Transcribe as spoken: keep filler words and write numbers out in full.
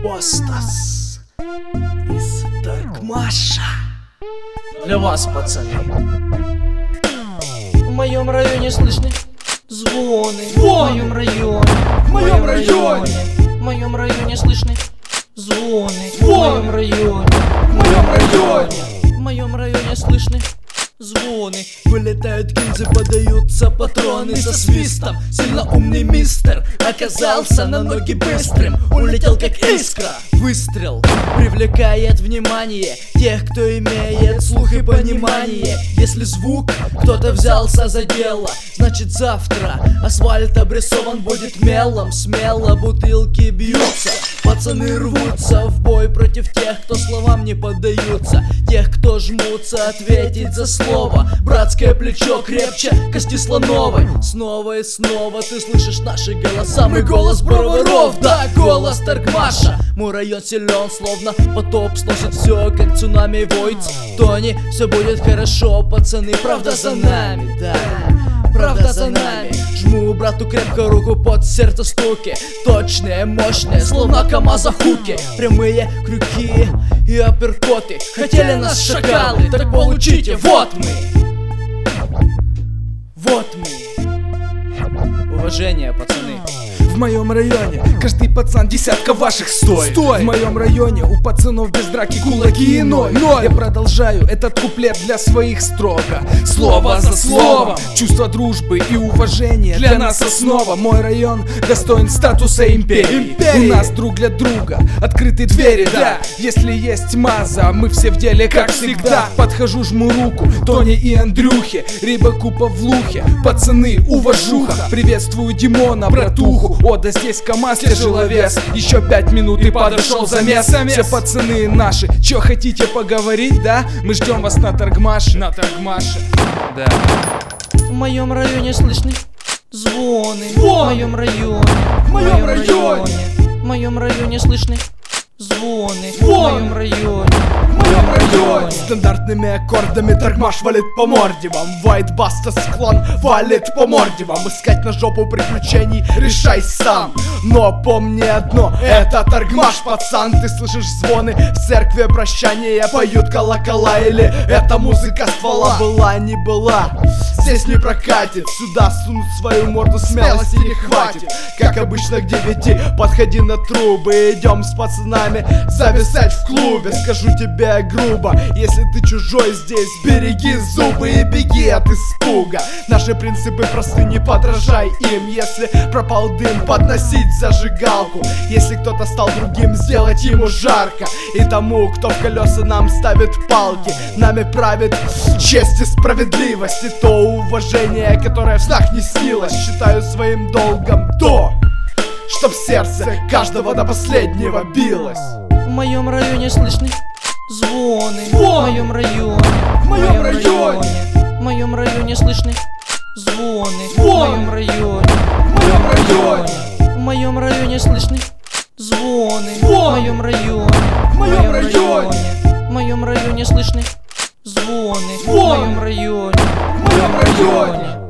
Бастас из Таргмаша. Для вас, пацаны. В моем районе слышны звоны. В моем районе. В моем районе. В моем районе слышны звоны. В Звон. моем районе. В моем районе. В моем районе слышны звоны. Вылетают гильзы, подаются патроны со свистом. Сильно умный мистер оказался на ноги быстрым. Улетел как искра. Выстрел привлекает внимание тех, кто имеет слух и понимание. Если звук кто-то взялся за дело, значит завтра асфальт обрисован будет мелом. Смело бутылки бьются, пацаны рвутся в бой против тех, кто словам не поддаются. Тех, кто жмутся ответить за слово. Братское плечо крепче кости слоновой. Снова и снова ты слышишь наши голоса. Мы голос броваров, да, голос Таргмаша. Мой район силен, словно потоп сносит все, как цунами войц. Тони, все будет хорошо, пацаны, правда за нами, да. Правда за нами. Жму брату крепко руку, под сердце стуки. Точные, мощные, словно КамАЗа хуки. Прямые крюки и апперкоты. Хотели нас шакалы, так получите, вот мы. Вот мы. Уважение, пацаны. В моем районе каждый пацан десятка ваших стоит. Стой! В моем районе у пацанов без драки кулаки и ноль. Я продолжаю этот куплет для своих строго. Слово за словом. Чувство дружбы и уважения для, для нас основа. Мой район достоин статуса империи. империи. У нас друг для друга открыты двери, да. Если есть маза, мы все в деле, как, как всегда. Подхожу, жму руку Тони и Андрюхе, Рибаку, Павлухе. Пацаны, уважуха. Приветствую Димона, братуху. О, да здесь КамАЗ тяжеловес. Еще пять минут и подошел замес. Все пацаны наши, чё хотите поговорить, да? Мы ждем вас на Таргмаше. На Таргмаше, да. В моем районе слышны звоны. Звон. В моем районе. В моем районе. В моем районе слышны звоны. Звон. В моем районе. В моем районе. Стандартными аккордами Таргмаш валит по морде вам. White Бастас клан валит по морде вам. Искать на жопу приключений решай сам. Но помни одно, это Таргмаш, пацан. Ты слышишь звоны в церкви прощания, поют колокола. Или эта музыка ствола была, не была, здесь не прокатит. Сюда сунут свою морду, смелости не хватит. Как обычно к девяти подходи на трубы. Идем с пацанами зависать в клубе. Скажу тебе грубо, если ты чужой здесь, береги зубы и беги от испуга. Наши принципы просты, не подражай им. Если пропал дым, подносить зажигалку. Если кто-то стал другим, сделать ему жарко. И тому, кто в колеса нам ставит палки. Нами правит честь и справедливость. И то уважение, которое в снах не снилось. Считаю своим долгом то, чтоб сердце каждого до последнего билось. В моем районе слышны звоны. Звон. В моем районе. В моем районе. В моем районе слышны звоны. Звон. В моем районе. В моем районе. В моем районе слышны звоны. Звон. В моем районе. В моем районе. В моем районе слышны звоны. В Звон. моем районе. В моем районе.